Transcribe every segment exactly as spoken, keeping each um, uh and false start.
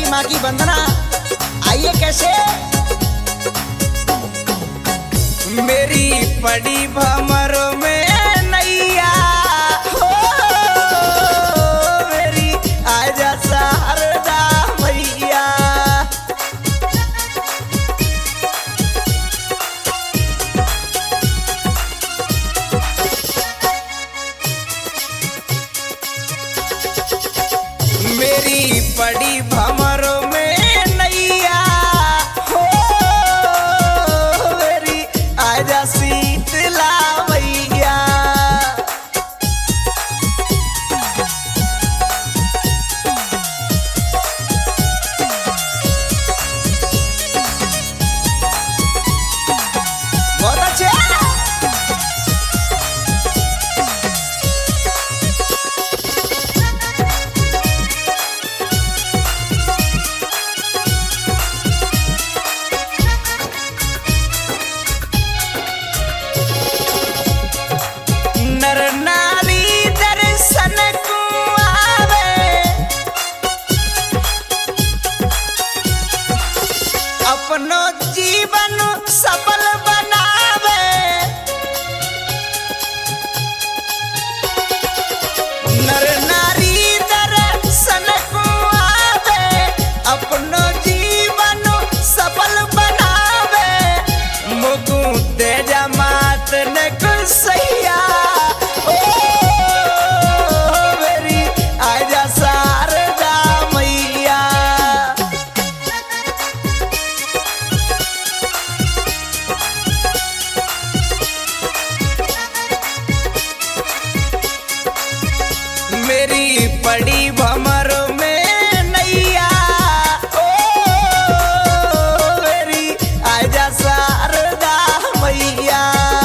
मेरी माँ की वंदना। आइए कैसे। मेरी पड़ी भमर में नैया हो, मेरी आजा शारदा मैया। मेरी पड़ी भमर में नैया हो, मेरी आजा शीतला मैया। बहुत अच्छे। नर नारी दर्शन को आवे, अपनो जीवन सफल बनावे। नर नारी दर्शन को आवे, अपनो जीवन सफल बनावे। मुकुंद जमात ने कुसैया ओ, मेरी आजा शारदा मैया। मेरी पड़ी भमर में नैया ओ, मेरी आजा शारदा मैया।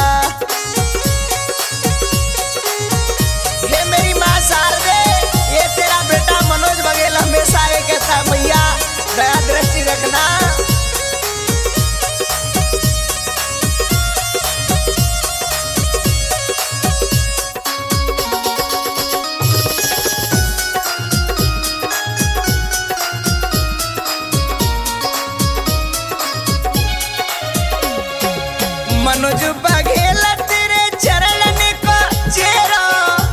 हे मेरी माँ शारदे, ये तेरा बेटा मनोज बघेल हमेशा ये कहता है मैया दया दृष्टि रखना। मनोज बघेल तेरे चरण को चेरो,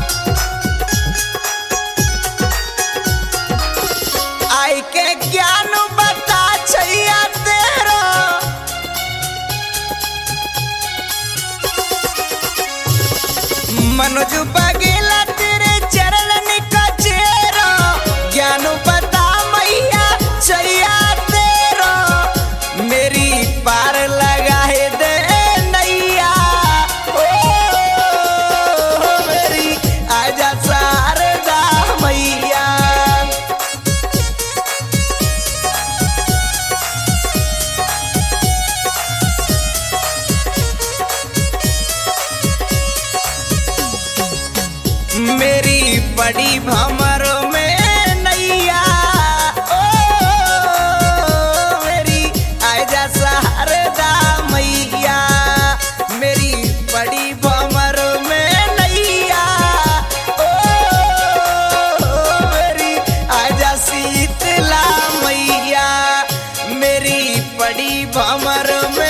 आई के ज्ञान बता छैया तेरो। मनोज बघेल तेरे चरण को चेरो, ज्ञान बता मैया छैया तेरो। मेरी पार लगा है दे नैया ओ, मेरी आजा शारदा मैया। मेरी पड़ी भमर में नैया ओ, मेरी आजा शारदा मैया। मेरी पड़ी भमर में नैया ओ, मेरी आजा शीतला मैया। मेरी पड़ी भमर में